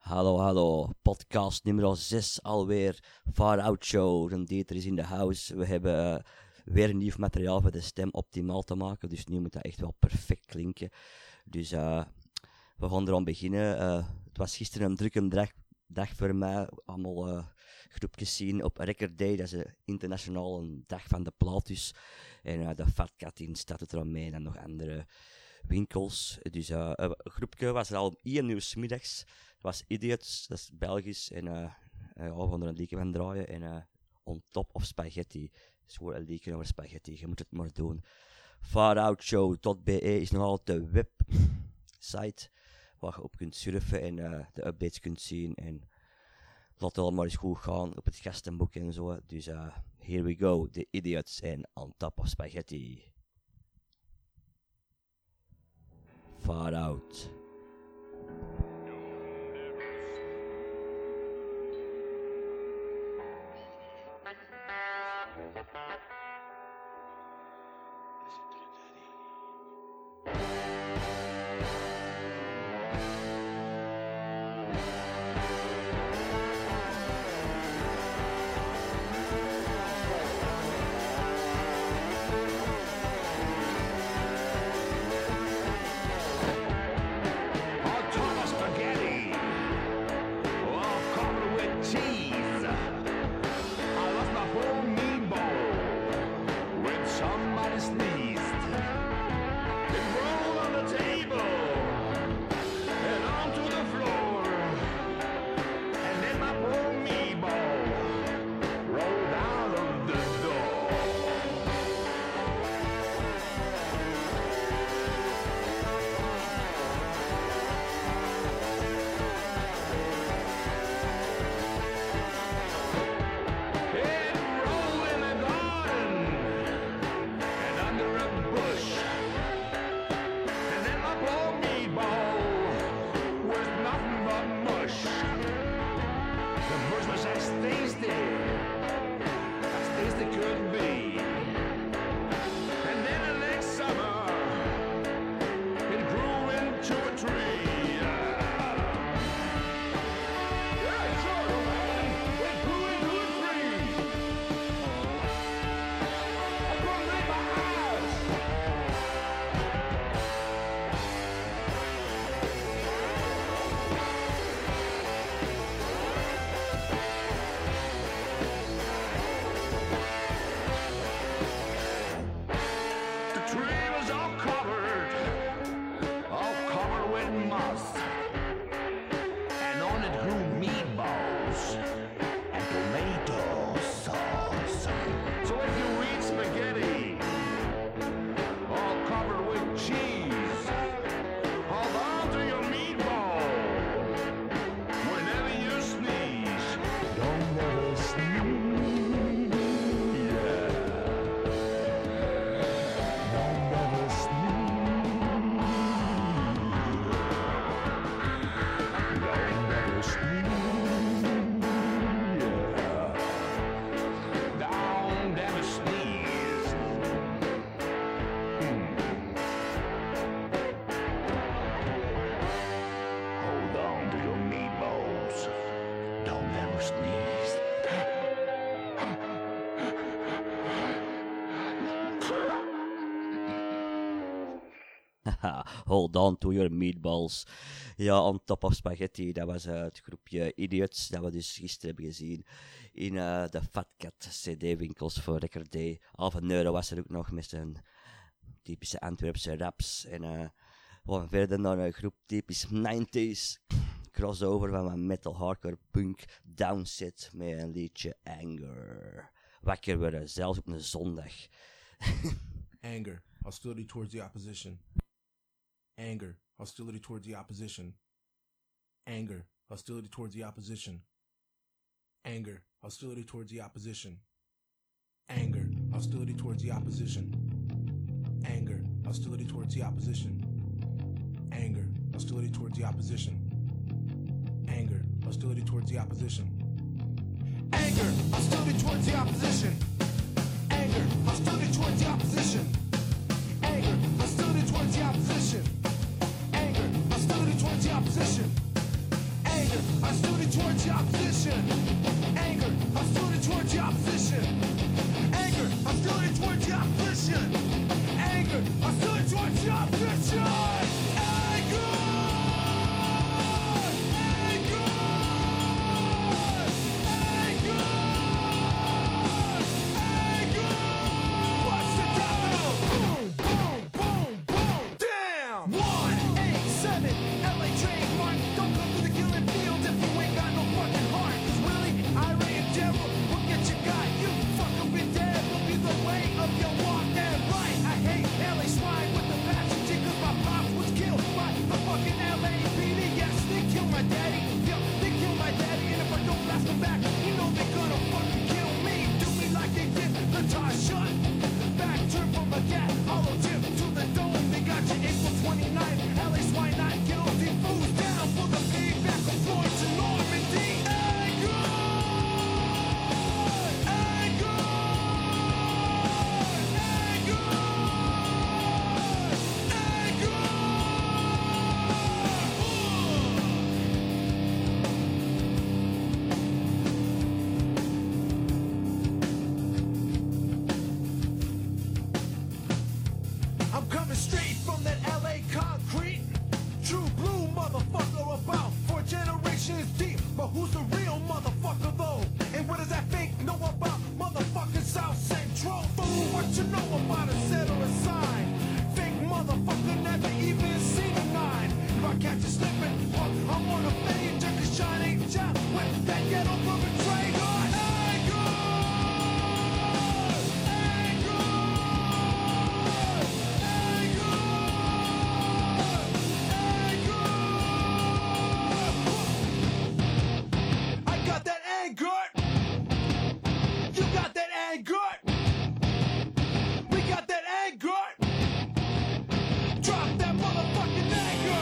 Hallo, hallo. Podcast nummer 6 alweer. Far Out Show. En Dieter is in de house. We hebben weer nieuw materiaal voor de stem optimaal te maken. Dus nu moet dat echt wel perfect klinken. Dus we gaan eraan beginnen. Het was gisteren een drukke dag voor mij. Allemaal groepjes zien op Record Day. Dat is een internationale dag van de plaat dus. En de Fat Cat in staat het er aan mee. En nog andere winkels. Dus een groepje was er al om 1 uur 's middags. Dat was Idiots, dat is Belgisch. En we gaan er een liedje van draaien. En On Top of Spaghetti. Dat is gewoon een liedje over spaghetti. Je moet het maar doen. faroutShow.be is nog altijd de website waar je op kunt surfen en de updates kunt zien. En laat het allemaal eens goed gaan op het gastenboek en zo. Dus here we go. The Idiots en On Top of Spaghetti. Far Out. Hold on to your meatballs. Ja, On Top of Spaghetti, dat was het groepje Idiots dat we dus gisteren hebben gezien in de Fat Cat CD-winkels voor Record Day. Alpha Neuro was er ook nog met zijn typische Antwerpse raps. En we gaan verder naar een groep typisch 90s crossover van mijn metal hardcore punk downset met een liedje Anger. Wakker worden, zelfs op een zondag. Anger, hostility towards the opposition. Anger, hostility towards the opposition. Anger, hostility towards the opposition. Anger, hostility towards the opposition. Anger, hostility towards the opposition. Anger, hostility towards the opposition. Anger, hostility towards the opposition. Anger, hostility towards the opposition. Anger, hostility towards the opposition. Anger, hostility towards the opposition. Anger, hostility towards the opposition. Anger, hostility towards the opposition. Anger, Anger, hostility towards the opposition. Anger, hostility towards the opposition. Anger, hostility towards the opposition. Anger, hostility towards the opposition. Anger! Anger! Anger! Anger! What's the capital? Boom, boom, boom, boom. Damn! 187 LA trademark. Don't come to the killing field if you ain't got no fucking heart. 'Cause Willie, Ira, and Daryl will get you got. You fucking be dead will be the way of your walk. And right, I hate LA swine with the passion. 'Cause my pops was killed by the fucking LAPD. Yes, they killed my daddy. Yo, they killed my daddy. And if I don't blast them back, you know they're gonna fucking kill me. Do me like they did the tie shut. Back turn from a cat, hollow tip to the dome. They got you April 29th. LA swine not guilty. Fools down for the feedback of Floyd to Normandy. Anger! Anger! Anger! I'm coming straight from that LA concrete. True blue motherfucker about 4 generations deep. But who's the real motherfucker though? And what does that fake know about motherfucking South Central? Fool, what you know about a set or a sign? Fake motherfucker never even seen a 9. If I catch you slipping, well, I'm on a fade. Just 'cause Sean ain't John with that ghetto perpetrator. Anger! Anger! I got that anger. You got that anger. We got that anger. Drop that motherfucking anger.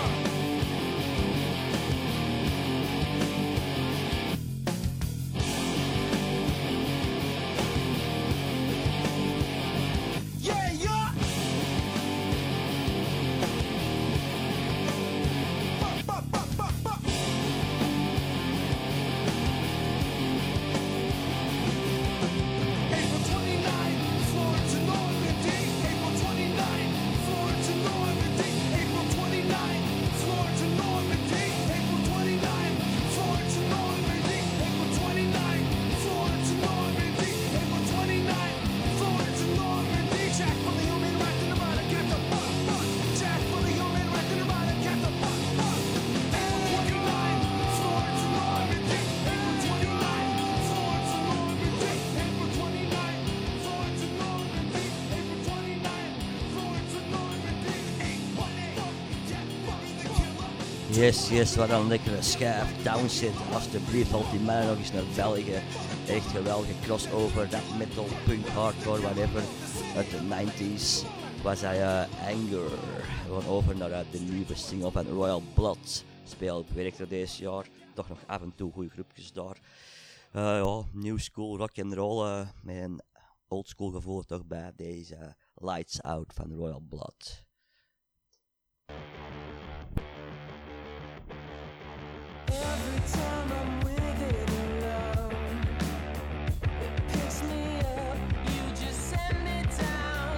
Yeah, yeah. Fuck, fuck, fuck, fuck, fuck. April 29, Florence to Normandy. April 29, Florence to Normandy. April 29, Florence to Normandy. April 29, Florence to Normandy. April 29, Florence to Normandy. April 29, Florence to Normandy. Jack for the human right to the bottom, get the fuck, fuck. Jack for the human right to the bottom, get the fuck, fuck. April 29, Florence to Normandy. April 29, Florence to Normandy. April 29, Florence to Normandy. April 29, Florence to Normandy. 818, Jack Fuck the killer. Yes, wat een lekkere schijf. Downset, alsjeblieft, haalt die mij nog eens naar België. Echt geweldige crossover, dat metal, punk, hardcore, whatever. Uit de 90s was hij Anger. We gaan over naar de nieuwe single van Royal Blood. Speelt, werkte deze jaar. Toch nog af en toe goede groepjes daar. Ja, new school rock and roll met een old school gevoel toch bij deze Lights Out van Royal Blood. Every time I'm with it alone, it picks me up, you just send me down.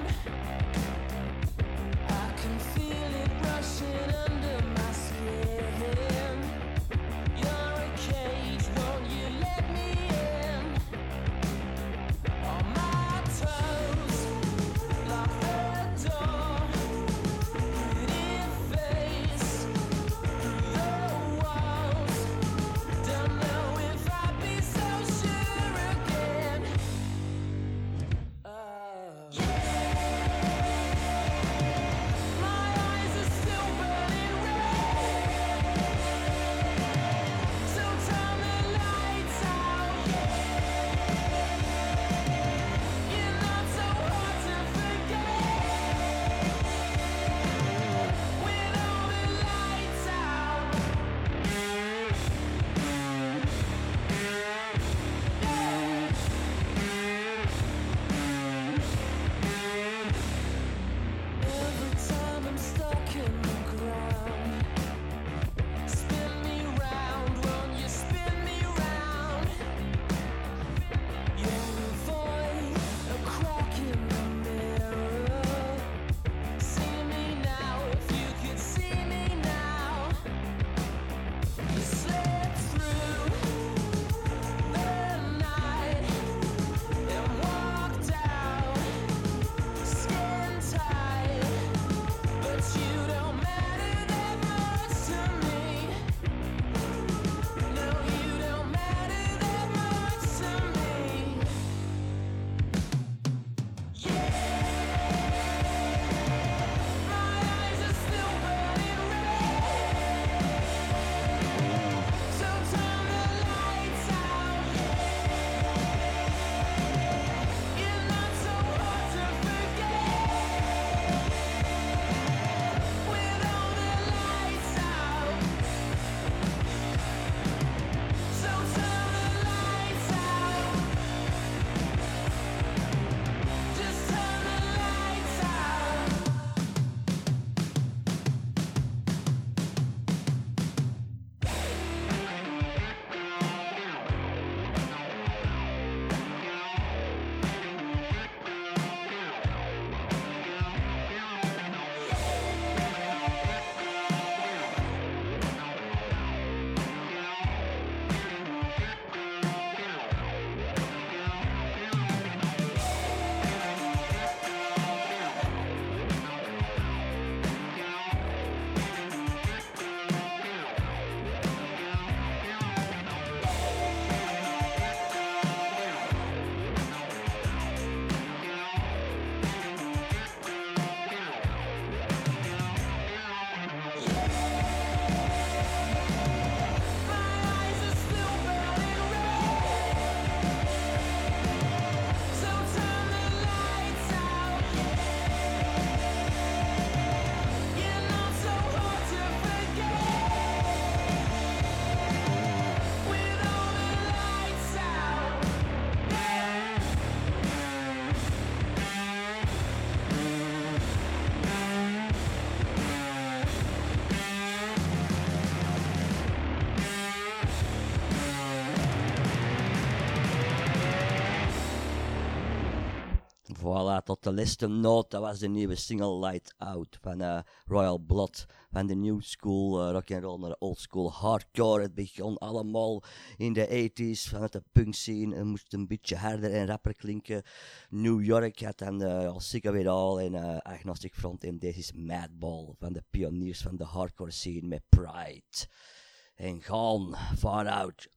I can feel it rushing under my skin. You're a cage, won't you let me in? On my toes, lock the door. Voilà, tot de laatste noot, dat was de nieuwe single Light Out van Royal Blood. Van de new school rock'n'roll naar de old school hardcore. Het begon allemaal in de 80s vanuit de punk scene. Het moest een beetje harder en rapper klinken. New York had dan Sick of It All en Agnostic Front. En deze is Madball van de pioniers van de hardcore scene met Pride. En gaan, far out.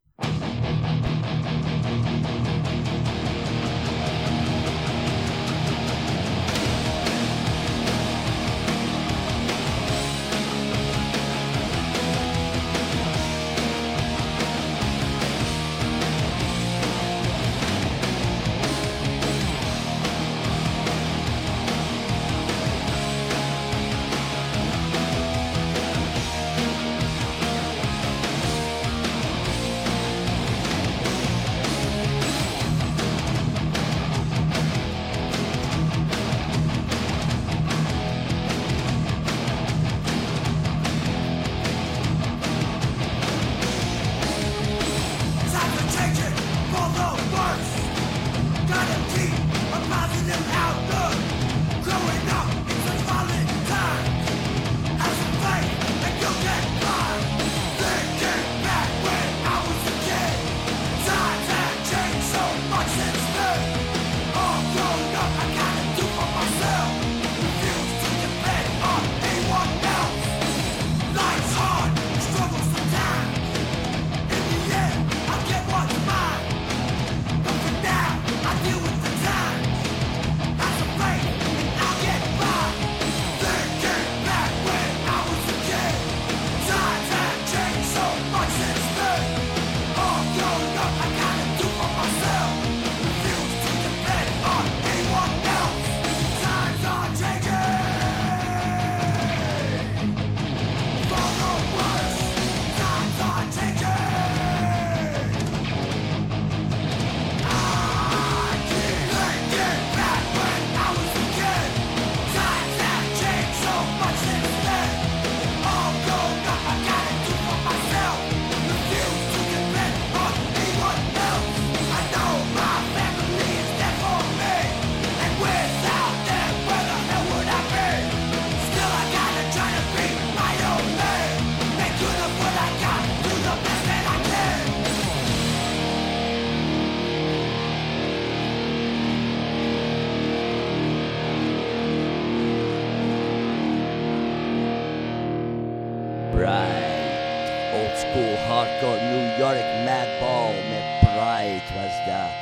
Hardcore New York Madball met Pride was dat.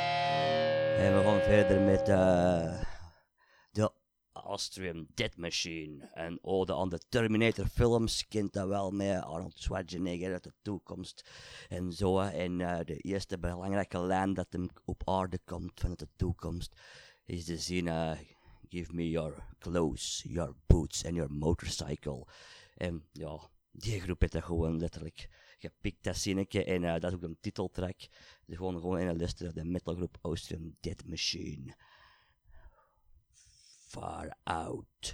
En we gaan verder met de Austrian Death Machine. Een ode aan de Terminator films, kent dat wel met Arnold Schwarzenegger uit de toekomst en zo. En de eerste belangrijke lijn dat hem op aarde komt vanuit de toekomst is de zin give me your clothes, your boots and your motorcycle. En ja, die groep heeft dat gewoon letterlijk gepikt, dat zinnetje. En dat is ook een titeltrack. Dus gewoon in een luisteren naar de metalgroep Austrian Death Machine. Far Out.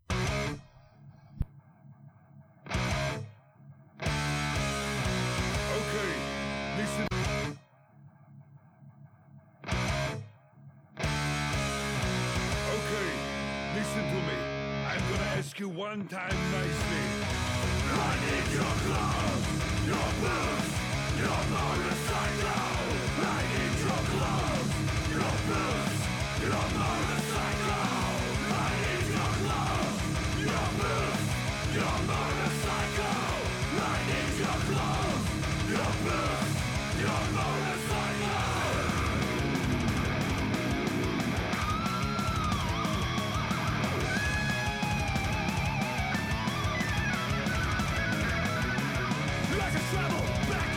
Okay, listen. Okay, listen to me. I'm gonna ask you one time nicely. I need your clothes, your boots, your motorcycle. I need your clothes, your boots, your motorcycle. I need your clothes, your boots, your motorcycle. I need your clothes, your boots, your motorcycle. Like a travel back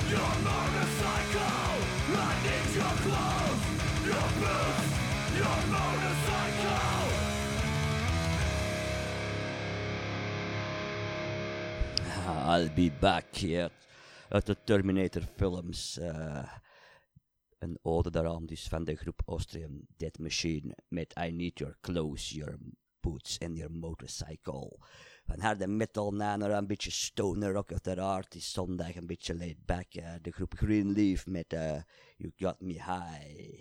your motorcycle. I need your clothes, your boots, your motorcycle. I'll be back hier uit de Terminator films. Een ode daaraan dus van de groep Austrian Dead Machine met I Need Your Clothes, Your Boots and Your Motorcycle. Van harde metal naar een beetje stoner rock uiteraard. Die zondag een beetje laid back. De groep Greenleaf met You Got Me High.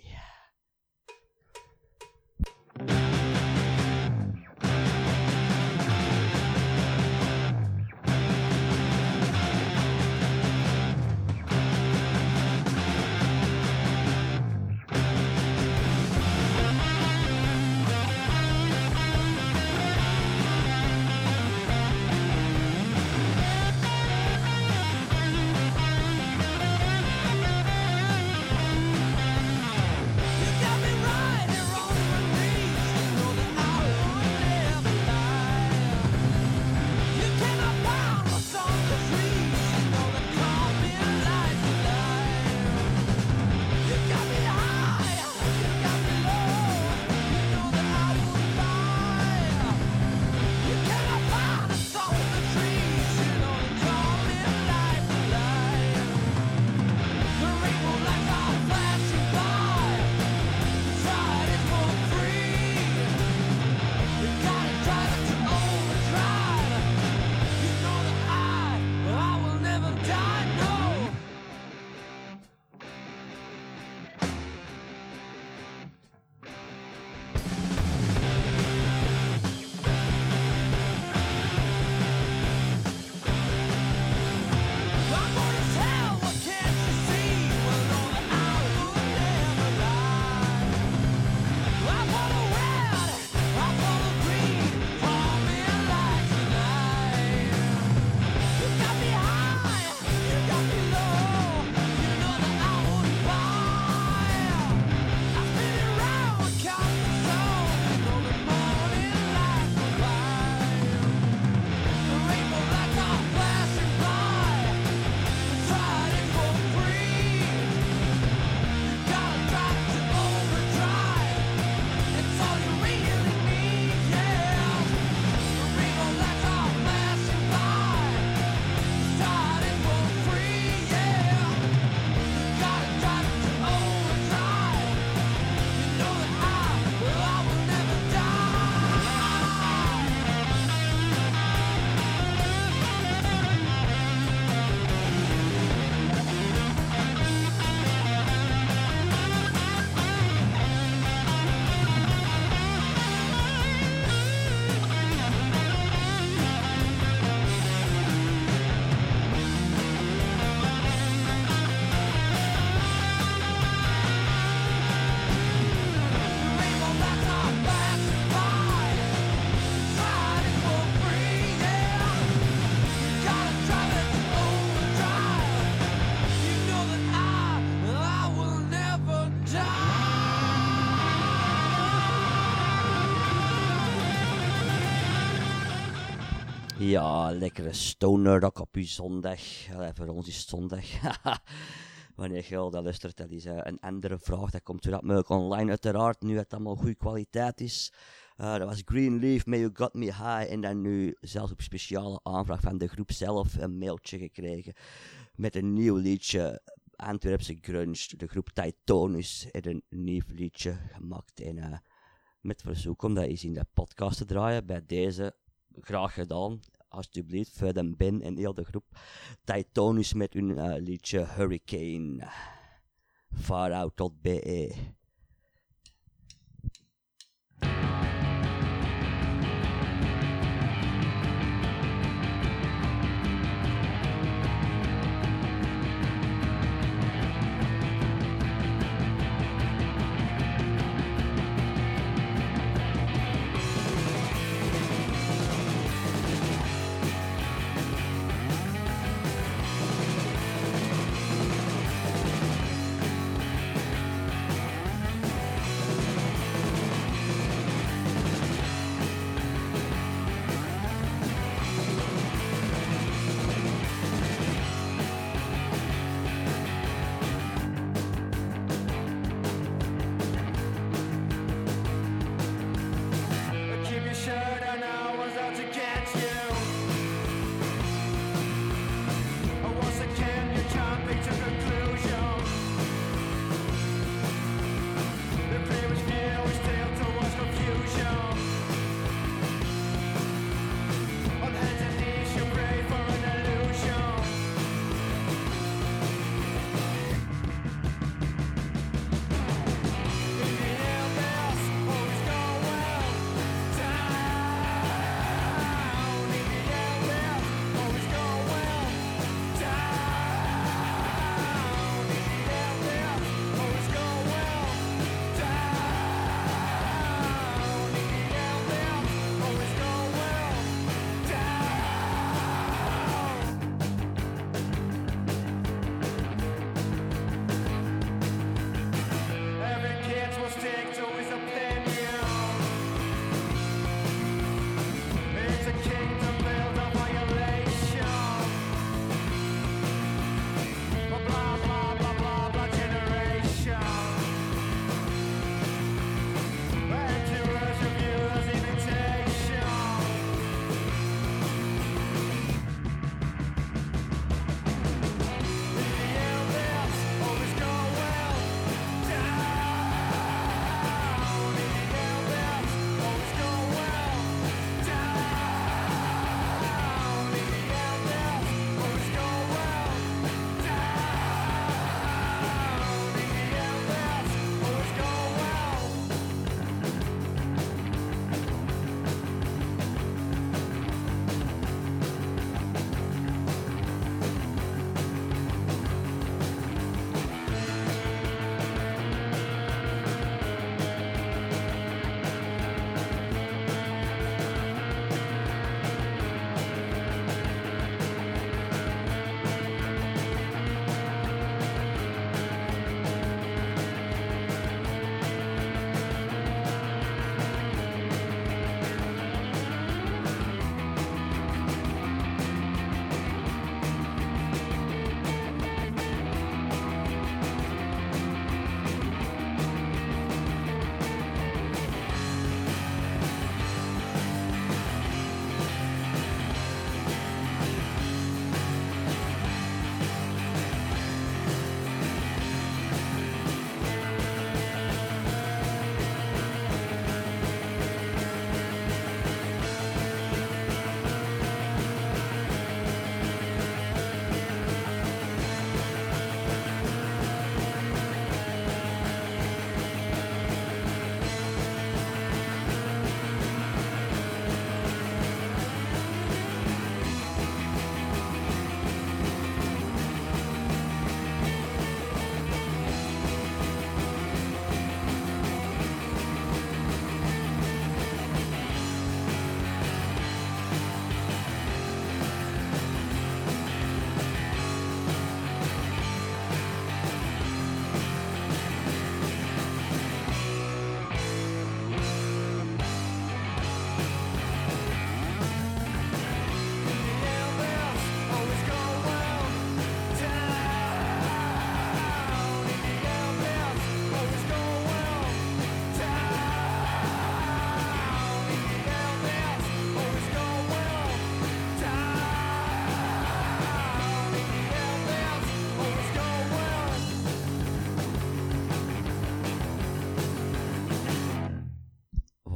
Ja, lekkere stoner rock op uw zondag. Voor ons is het zondag. Wanneer je al dat luistert, dat is een andere vraag. Dat komt weer mogelijk online uiteraard, nu het allemaal goede kwaliteit is. Dat was Greenleaf met You Got Me High. En dan nu zelfs op speciale aanvraag van de groep zelf een mailtje gekregen. Met een nieuw liedje. Antwerpse grunge. De groep Titonus heeft een nieuw liedje gemaakt. En met verzoek om dat eens in de podcast te draaien. Bij deze graag gedaan. Alsjeblieft, voor de Ben en heel de groep. Titonus met hun liedje Hurricane. Farout.be.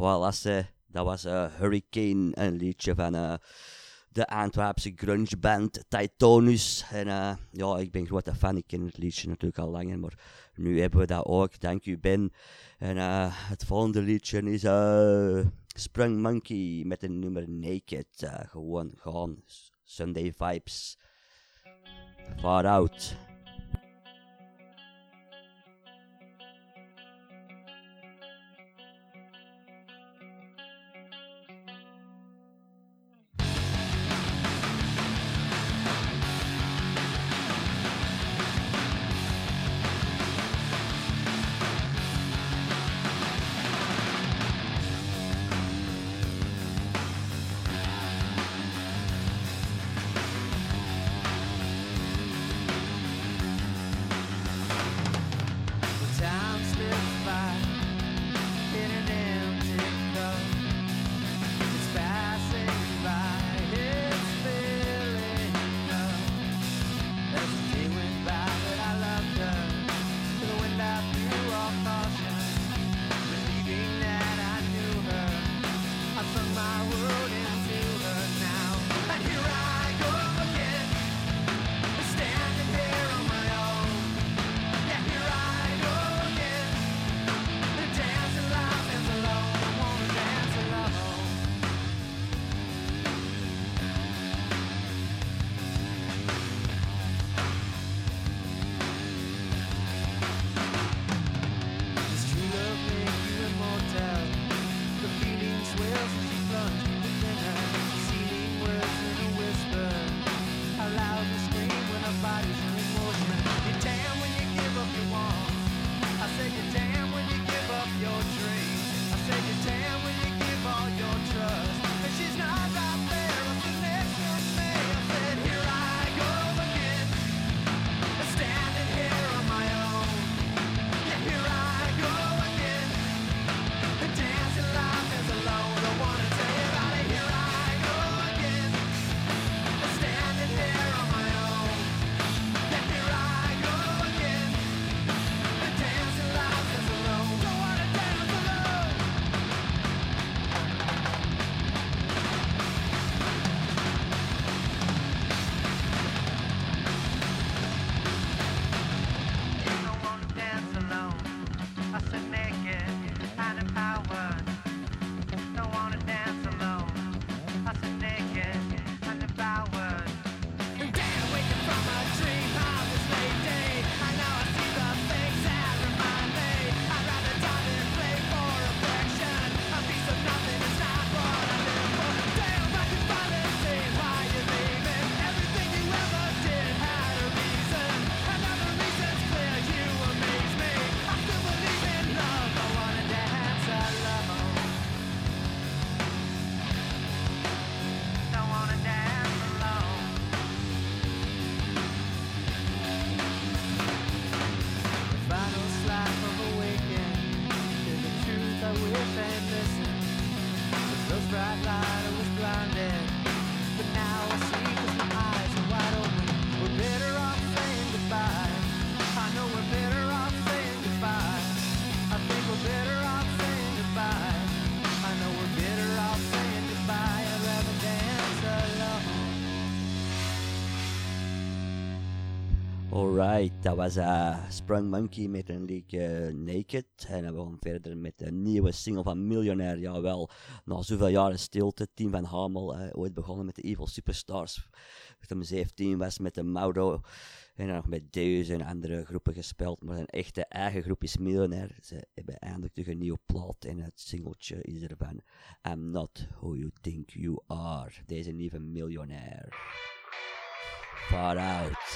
Voilà, dat was Hurricane, een liedje van de Antwerpse grungeband Titanus. En ja, ik ben grote fan, ik ken het liedje natuurlijk al langer, maar nu hebben we dat ook. Dank u, Ben. En het volgende liedje is Sprung Monkey met het nummer Naked. Gewoon gaan, Sunday vibes. Far out. Alright, dat was Sprung Monkey met een liedje Naked. En dan gaan we verder met een nieuwe single van Millionaire. Jawel, na zoveel jaren stilte, Team van Hamel, ooit begonnen met de Evil Superstars. Toen hij 17 was met de Mauro. En dan nog met Deus en andere groepen gespeeld. Maar zijn echte eigen groep is Millionaire. Ze hebben eindelijk terug een nieuwe plaat. En het singeltje is er van I'm Not Who You Think You Are. Deze nieuwe Millionaire. Far out.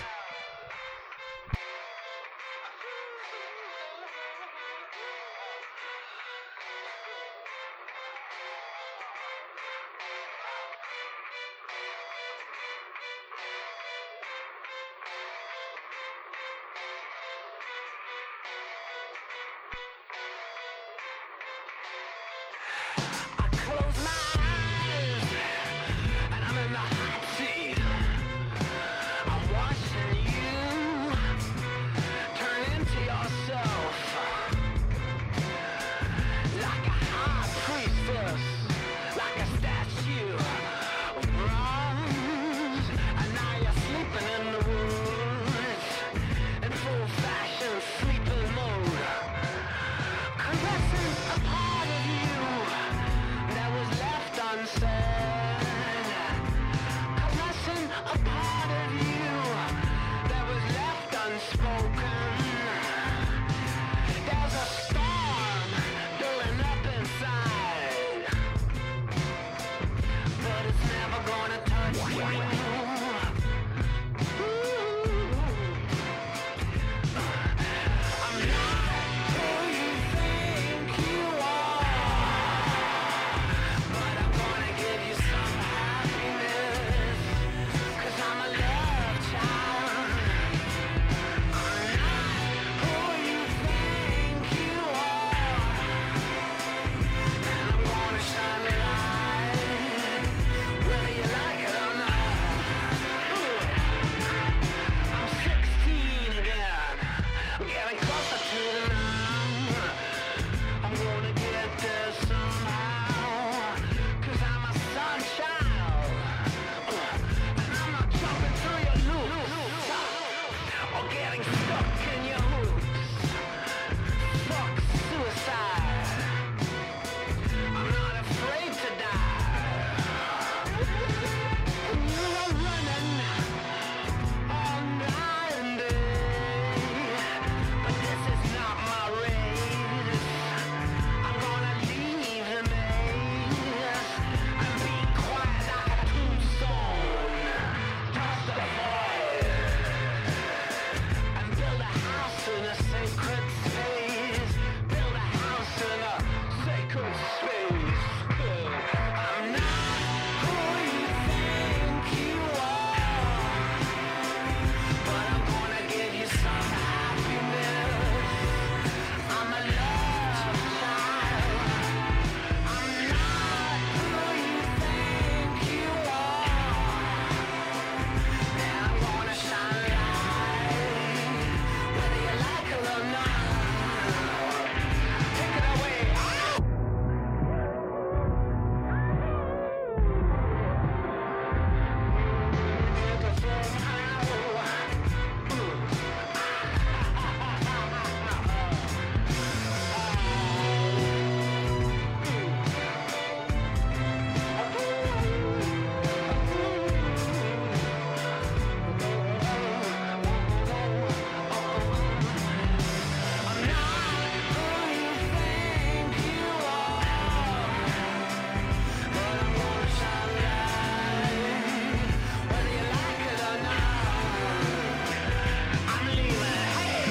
Close my eyes, and I'm in the hot seat. I'm watching getting stuck in your roots. Fuck suicide. I'm not afraid to die. I'm running all night and day, but this is not my race. I'm gonna leave the maze and be quiet like a tombstone. Toss the void and build a house in a sacred space. Build a house in a sacred space. I'm not who you think you are, but I'm gonna give you some happiness. I'm a love child. I'm not who you think you are. And I'm gonna shine light, whether you like it or not. Take it away. I'm not who you think you are, but I'm gonna shine light, whether you like it or not. I'm leaving. Hey.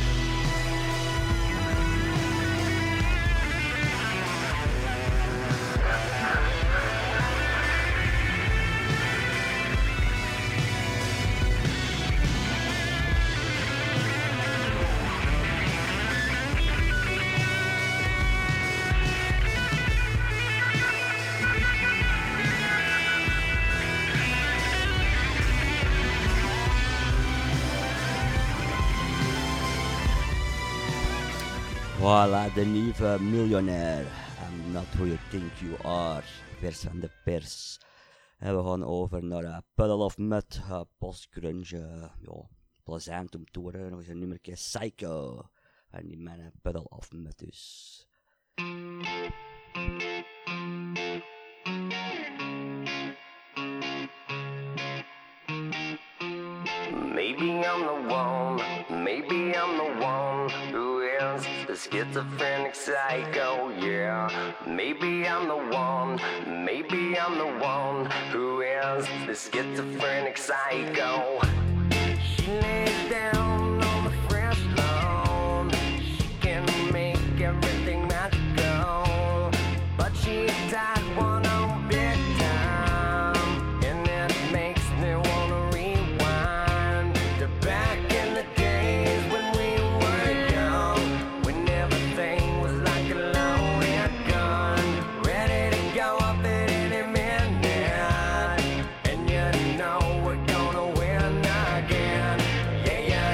Voilà, de nieuwe miljonair. I'm not who you think you are. Vers van de pers. En we gaan over naar Puddle of Mud, post-grunge. Ja, plezant om te horen. Nog eens een nummertje Psycho. En die mannen Puddle of Mud dus. Maybe I'm the one, maybe I'm the one who is the schizophrenic psycho, yeah. Maybe I'm the one, maybe I'm the one who is the schizophrenic psycho. She lays down on the fresh lawn, she can make everything magical, but she died one on big time, and it makes me wanna rewind to back in the days when we were young, when everything was like a loaded gun, ready to go up at any minute, and you know we're gonna win again. Yeah, yeah.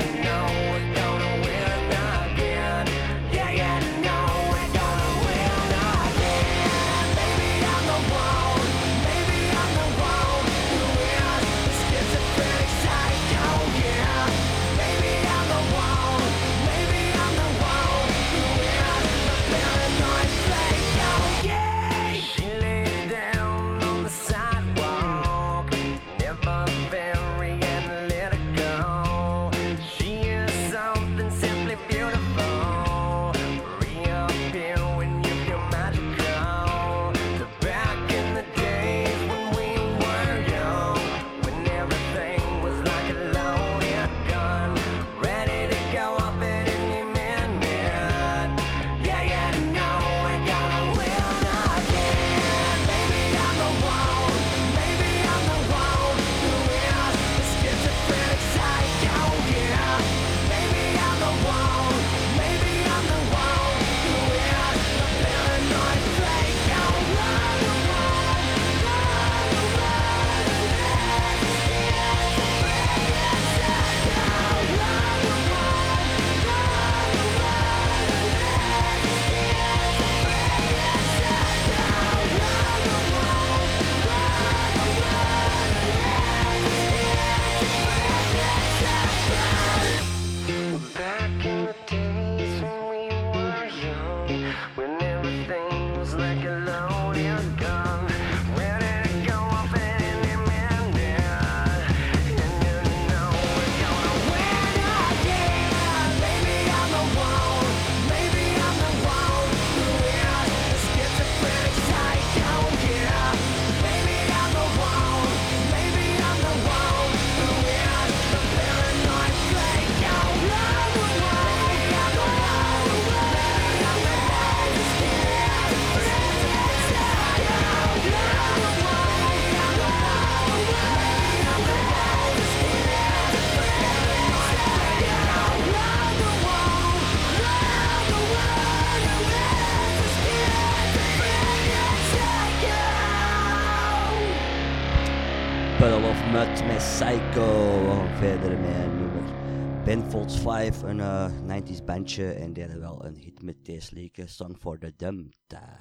Puddle of Mud met Psycho. We gaan verder met een nummer. Ben Folds 5, een 90s bandje. En die hadden wel een hit met deze liedje. Song for the Dumped.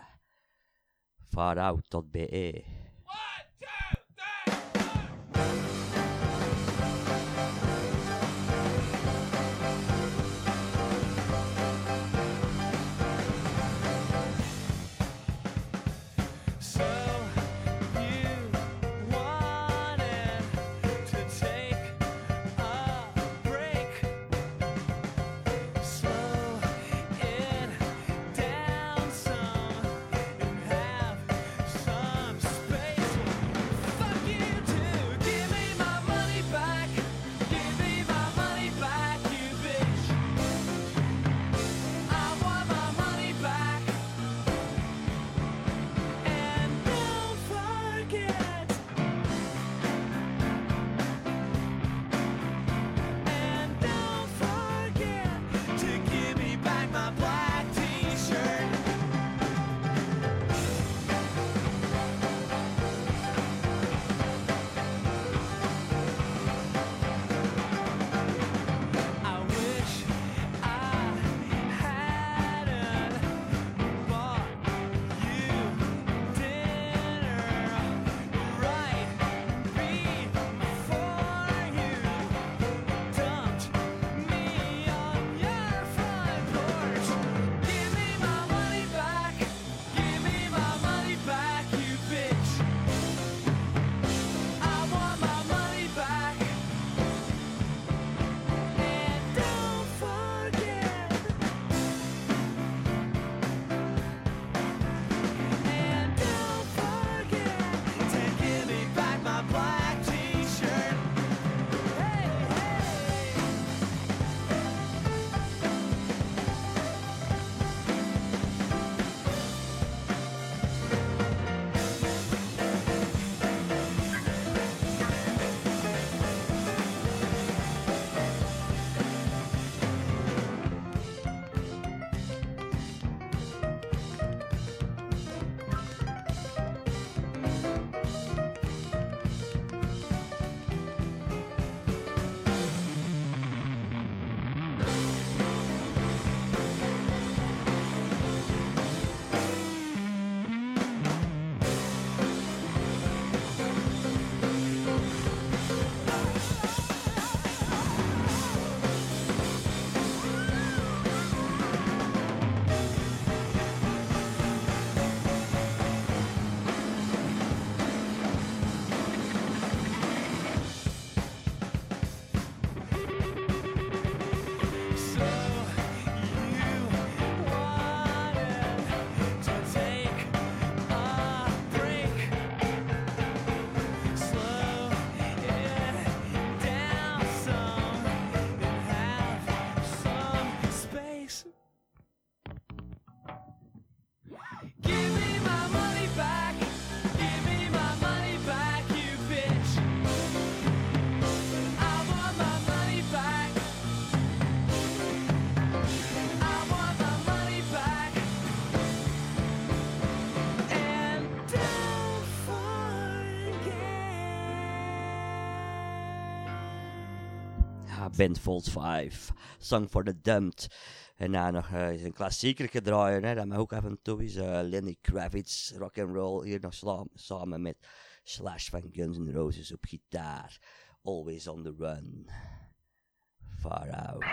Farout.be. So you wanted to take a break, slow it down some, and have some space. Fuck you too. Give me my money back. Give me my money back, you bitch. I want my money back. And don't forget. And don't forget to give me back my black t-shirt. I wish I hadn't bought you dinner right before you dumped me on your front porch. Give me my money back. Give me my money back, you bitch. I want my money back. And don't forget. And don't forget to give me back my black t-shirt. Hey, hey. So you wanted to take a break, slow it down some, and have some space. Give me my money back. Give me my money back, you bitch. I want my money back. I want my money back. And don't forget. Ja, Ben Folds 5. Song for the Dumped. En dan nog is een klassieker draaien, hè, dat mij ook af en toe is. Lenny Kravitz, rock and roll. Hier nog samen met Slash van Guns N' Roses op gitaar. Always on the run. Far out.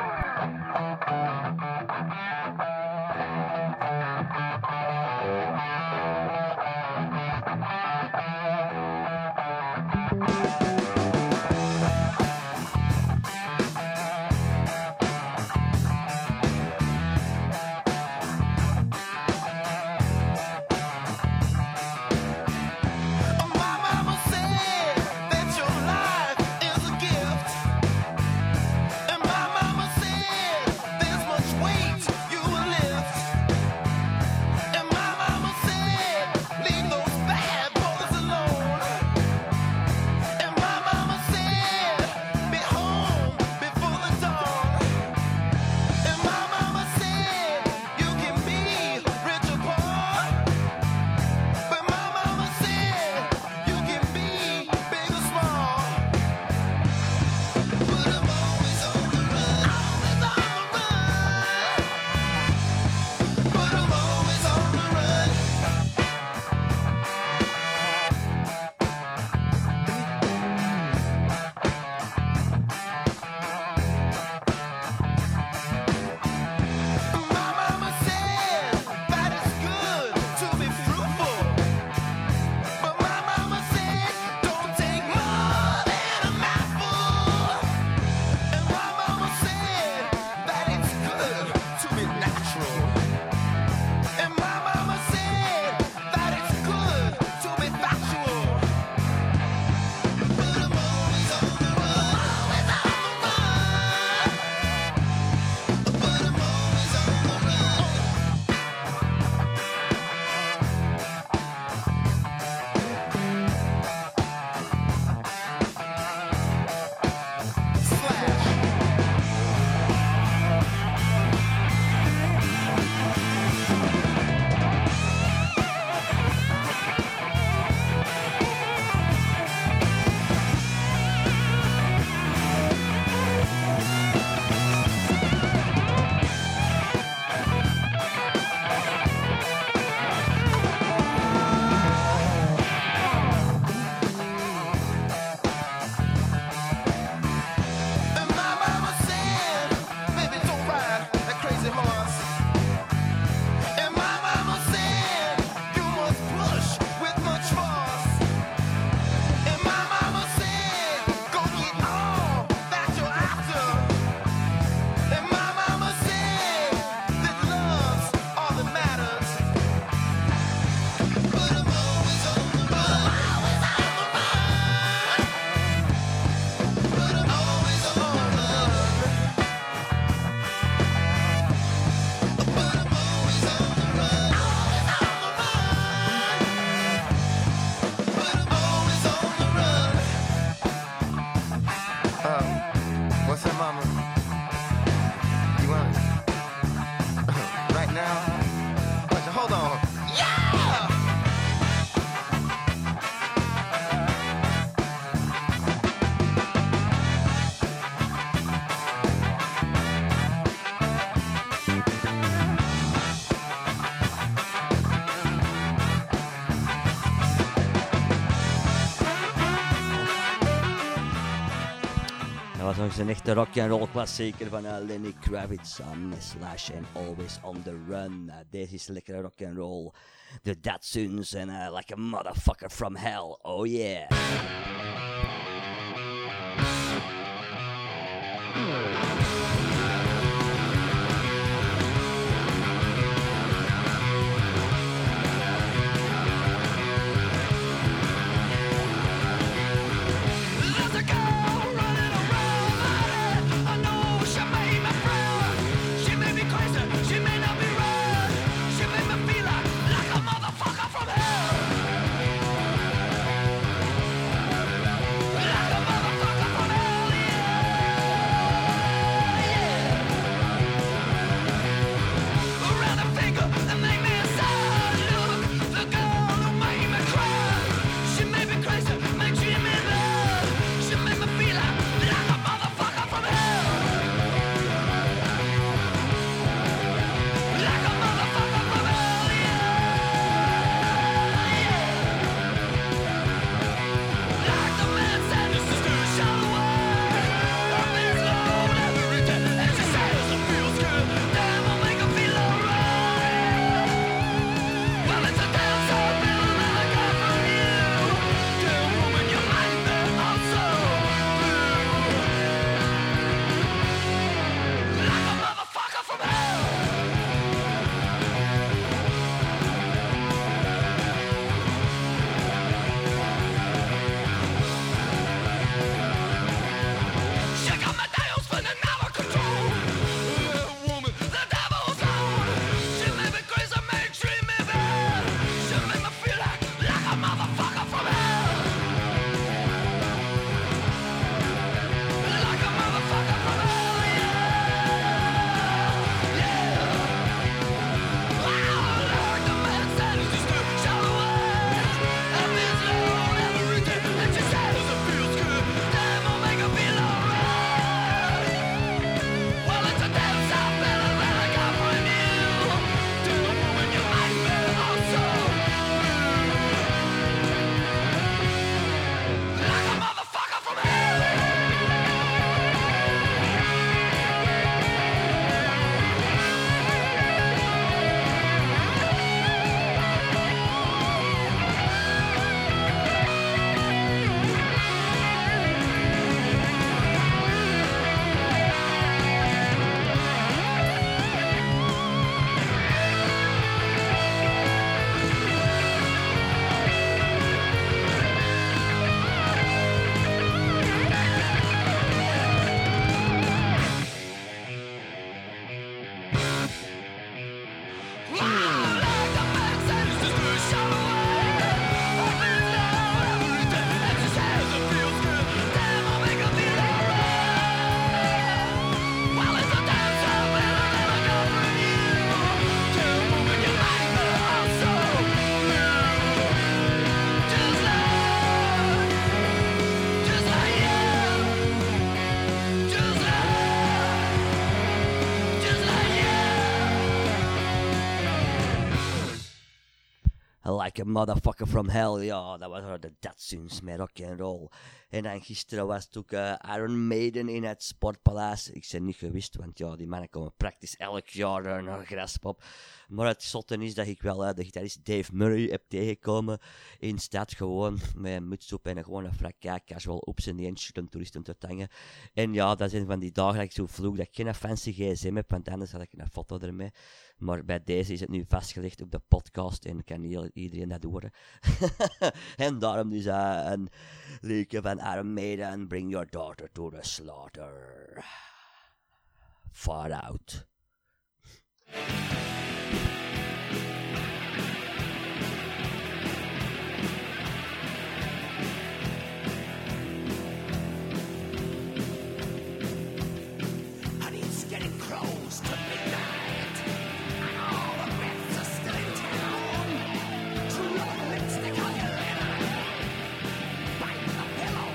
My mama said that your life is a gift, and my mama said there's much weight nog eens een echte rock'n'roll klassieker van Lenny Kravitz. Slash and Always on the Run. Deze is lekkere rock'n'roll. The Datsuns en Like a Motherfucker from Hell. Oh yeah. Like a Motherfucker from Hell. Ja, dat was de Datsuns met rock'n'roll. En dan gisteren was het ook Iron Maiden in het Sportpaleis. Ik ben niet geweest, want ja, die mannen komen praktisch elk jaar naar Graspop. Maar het zotte is dat ik wel de gitarist Dave Murray heb tegengekomen in stad, gewoon met een muts op en een gewone frak, casual op zijn eentje om toeristen te tangen. En ja, dat zijn van die dagen dat ik zo vloek dat ik geen fancy gsm heb, want anders had ik een foto ermee. Maar bij deze is het nu vastgelegd op de podcast en kan iedereen dat horen. En daarom dus een liedje van Iron Maiden, Bring Your Daughter to the Slaughter. Far Out.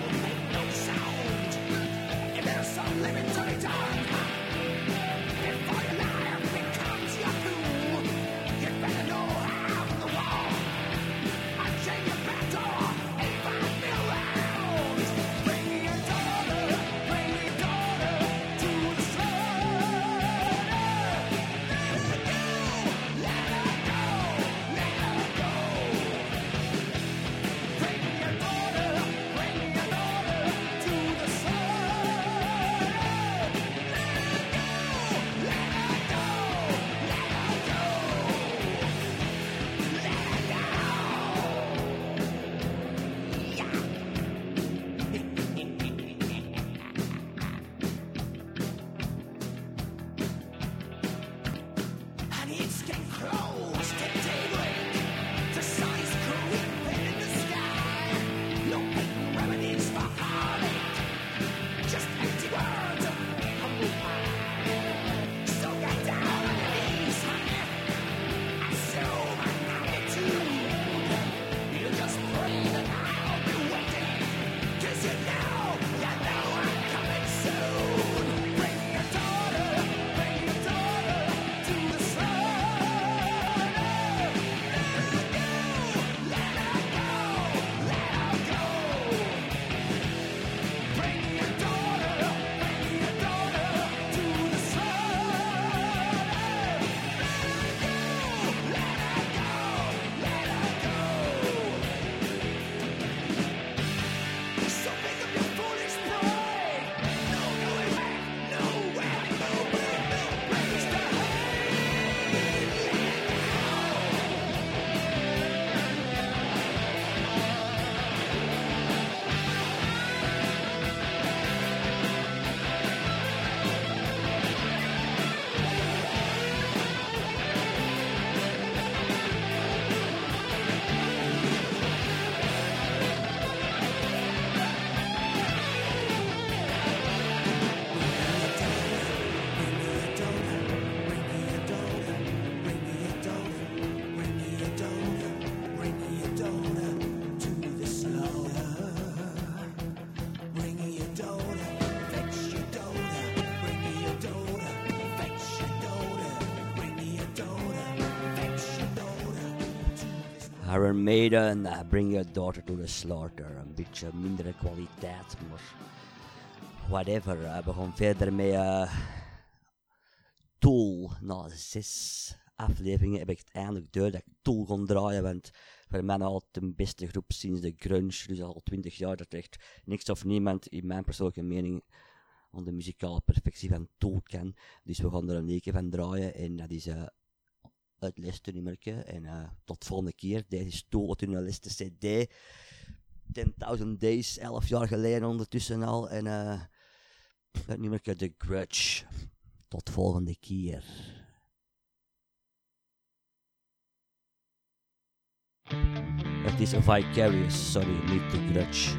Living to be done. If Iron Maiden, Bring Your Daughter to the Slaughter. Een beetje mindere kwaliteit, maar whatever. We gaan verder met Tool. Na 6 afleveringen heb ik het eindelijk door dat ik Tool ga draaien, want voor mij al de beste groep sinds de grunge, dus al 20 jaar, dat echt niks of niemand in mijn persoonlijke mening aan de muzikale perfectie van Tool kan. Dus we gaan er een weekje van draaien en dat is het laatste nummertje. En tot volgende keer. Deze is Tool uit hun laatste CD. 10.000 Days, 11 jaar geleden ondertussen al. En het nummertje The Grudge. Tot volgende keer. Het is Vicarious, sorry, niet The Grudge.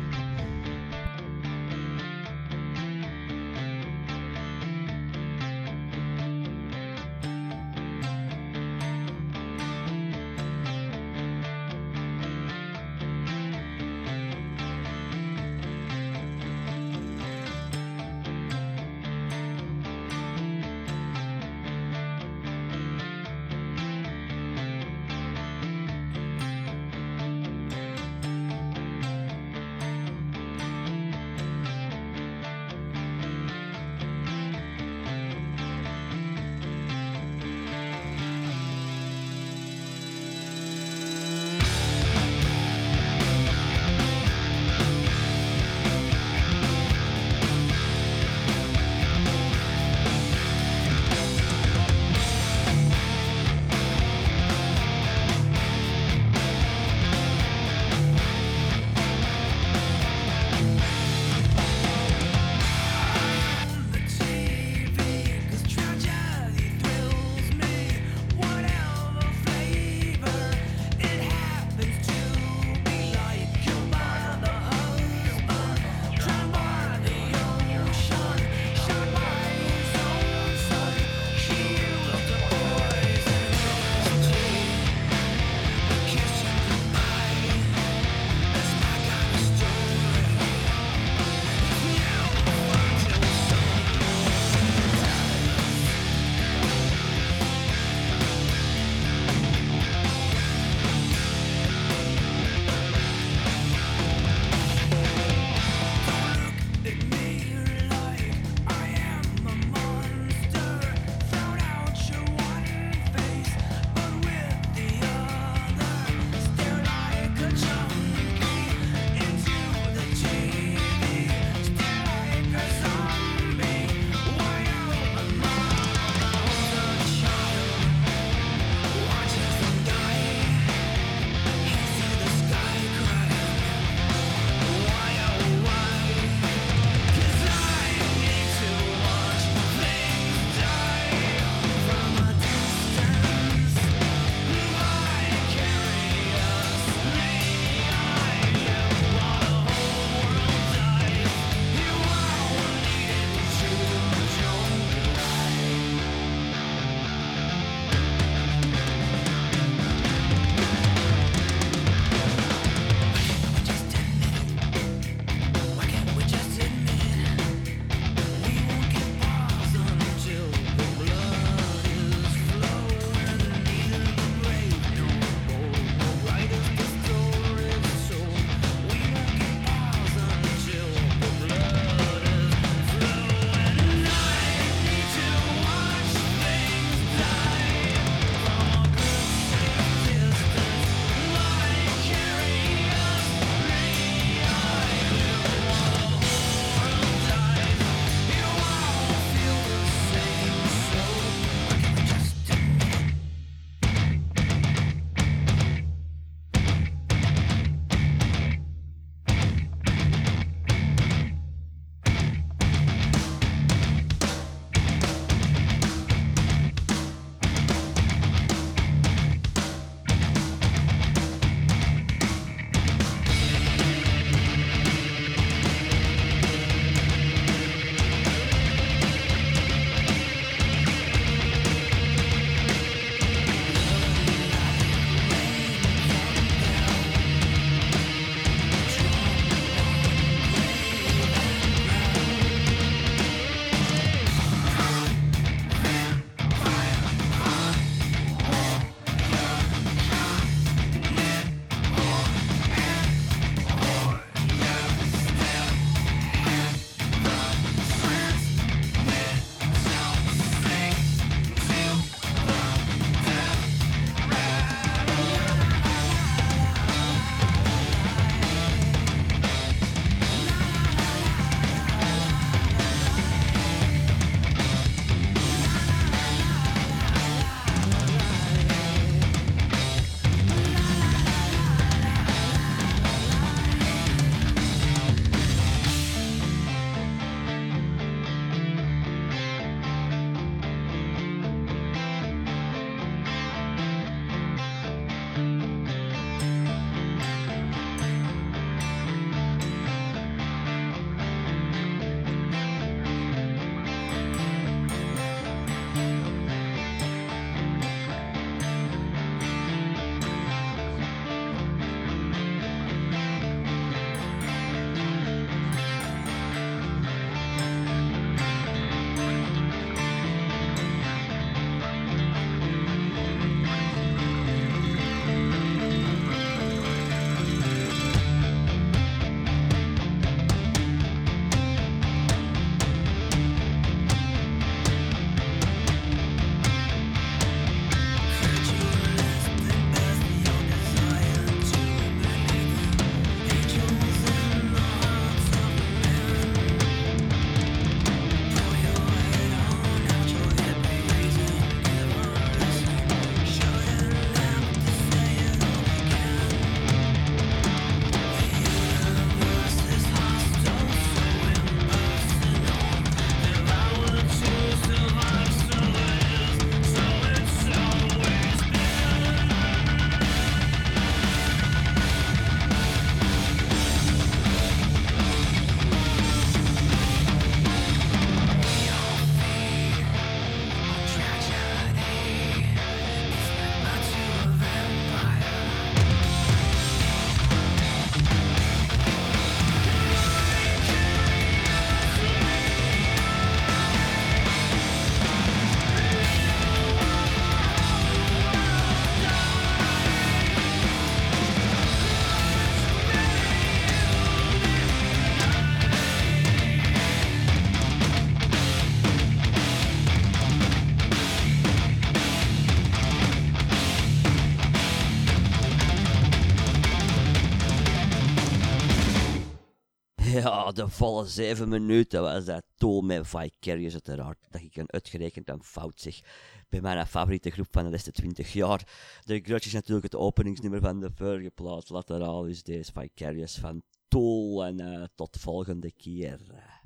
Ja, de volle 7 minuten was dat. Tool met Vicarious uiteraard. Dat ik een uitgerekend een fout zeg. Bij mijn favoriete groep van de laatste 20 jaar. De Grudge is natuurlijk het openingsnummer van de vorige plaat. Lateraal is deze Vicarious van Tool. En tot volgende keer.